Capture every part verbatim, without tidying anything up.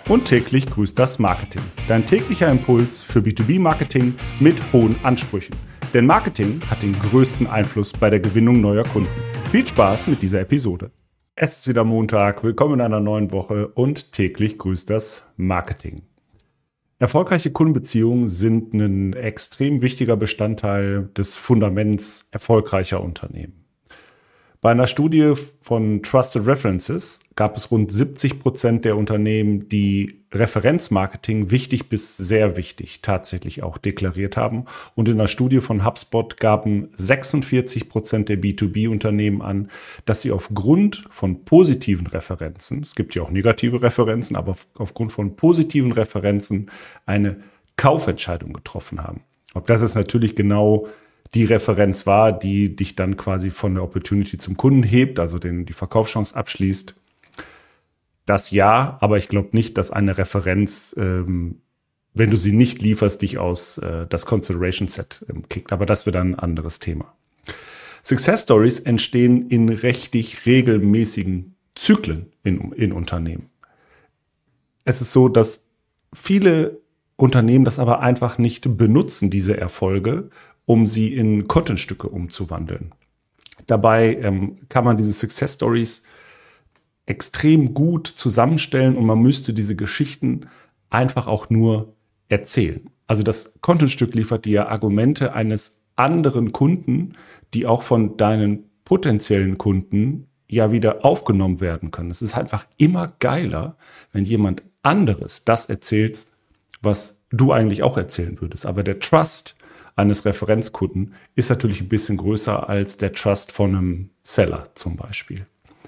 Und täglich grüßt das Marketing. Dein täglicher Impuls für B zwei B-Marketing mit hohen Ansprüchen. Denn Marketing hat den größten Einfluss bei der Gewinnung neuer Kunden. Viel Spaß mit dieser Episode. Es ist wieder Montag, willkommen in einer neuen Woche und täglich grüßt das Marketing. Erfolgreiche Kundenbeziehungen sind ein extrem wichtiger Bestandteil des Fundaments erfolgreicher Unternehmen. Bei einer Studie von Trusted References gab es rund siebzig Prozent der Unternehmen, die Referenzmarketing wichtig bis sehr wichtig tatsächlich auch deklariert haben. Und in einer Studie von HubSpot gaben sechsundvierzig Prozent der B zwei B-Unternehmen an, dass sie aufgrund von positiven Referenzen, es gibt ja auch negative Referenzen, aber aufgrund von positiven Referenzen eine Kaufentscheidung getroffen haben. Ob das jetzt natürlich genau die Referenz war, die dich dann quasi von der Opportunity zum Kunden hebt, also den, die Verkaufschance abschließt. Das ja, aber ich glaube nicht, dass eine Referenz, ähm, wenn du sie nicht lieferst, dich aus äh, das Consideration Set ähm, kickt. Aber das wird dann ein anderes Thema. Success Stories entstehen in richtig regelmäßigen Zyklen in, in Unternehmen. Es ist so, dass viele Unternehmen das aber einfach nicht benutzen, diese Erfolge, um sie in Contentstücke umzuwandeln. Dabei ähm, kann man diese Success Stories extrem gut zusammenstellen und man müsste diese Geschichten einfach auch nur erzählen. Also das Contentstück liefert dir Argumente eines anderen Kunden, die auch von deinen potenziellen Kunden ja wieder aufgenommen werden können. Es ist einfach immer geiler, wenn jemand anderes das erzählt, was du eigentlich auch erzählen würdest. Aber der Trust eines Referenzkunden ist natürlich ein bisschen größer als der Trust von einem Seller zum Beispiel.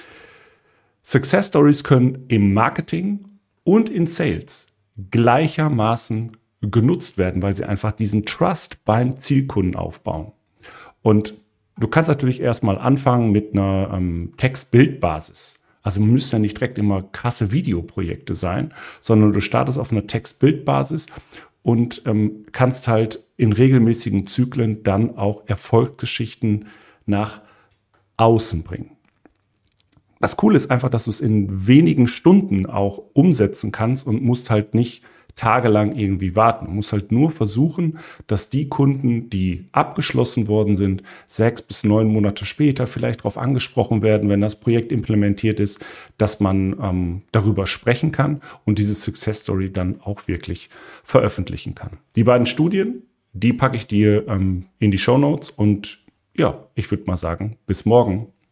Success Stories können im Marketing und in Sales gleichermaßen genutzt werden, weil sie einfach diesen Trust beim Zielkunden aufbauen. Und du kannst natürlich erstmal anfangen mit einer ähm, Text-Bild-Basis. Also müssen ja nicht direkt immer krasse Videoprojekte sein, sondern du startest auf einer Text-Bild-Basis und ähm, kannst halt in regelmäßigen Zyklen dann auch Erfolgsgeschichten nach außen bringen. Das Coole ist einfach, dass du es in wenigen Stunden auch umsetzen kannst und musst halt nicht tagelang irgendwie warten. Du musst halt nur versuchen, dass die Kunden, die abgeschlossen worden sind, sechs bis neun Monate später vielleicht darauf angesprochen werden, wenn das Projekt implementiert ist, dass man ähm, darüber sprechen kann und diese Success Story dann auch wirklich veröffentlichen kann. Die beiden Studien, die packe ich dir ähm, in die Shownotes und ja, ich würde mal sagen, bis morgen.